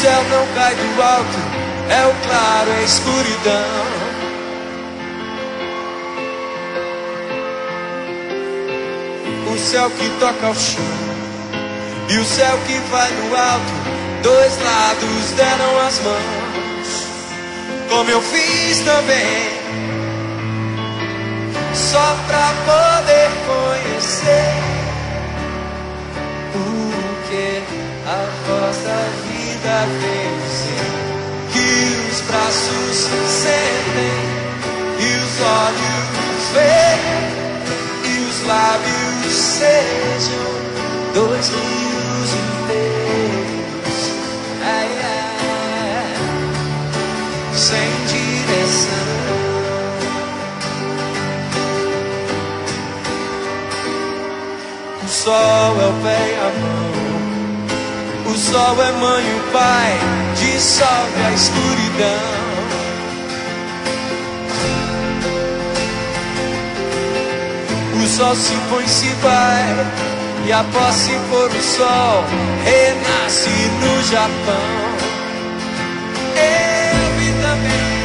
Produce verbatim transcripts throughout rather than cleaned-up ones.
céu não cai do alto, é o claro, é a escuridão. O céu que toca ao chão e o céu que vai no alto, dois lados deram as mãos, como eu fiz também, só pra poder conhecer o que a voz da vida vem dizer, que os braços sentem e os olhos veem e os lábios sejam dois rios inteiros, ai, ai, sem direção. O sol é o pé e a mão, o sol é mãe e o pai, dissolve a escuridão. O sol se põe, se vai, e após se pôr o sol, renasce no Japão. Eu vi também,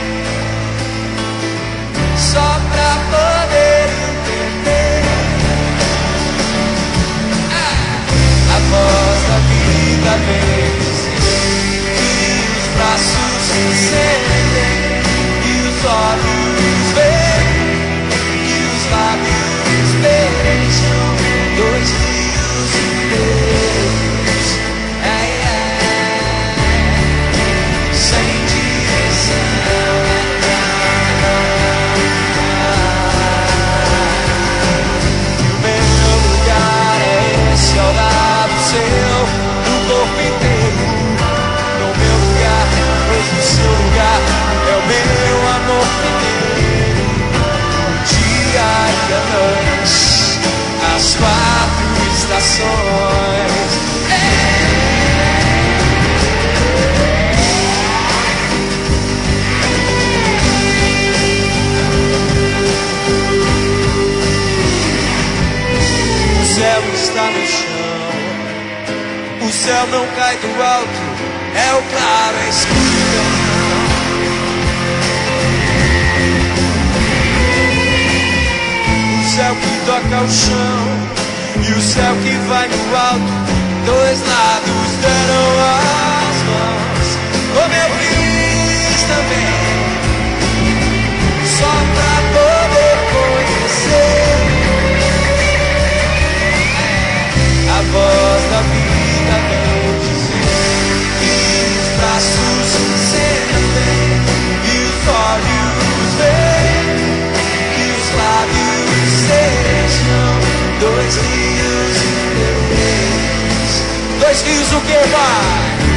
só pra poder entender ah, a voz da vida vem dizer que os braços sentem e os olhos veem e os lábios beijam dois rios inteiros, ai, ai, sem direção. E o meu lugar é esse ao lado seu, do corpo inteiro. No meu lugar, pois o seu lugar é o meu amor primeiro. O dia e a noite, as quatro estações. O céu está no chão, o céu não cai do alto, é o claro, é a escuridão. O céu que toca ao chão e o céu que vai no alto, dois lados deram as mãos, como eu fiz também, só pra poder conhecer a voz da vida vem dizer que os braços sentem e os olhos veem e os lábios sejam dois rios inteiros. Dois rios o que vai?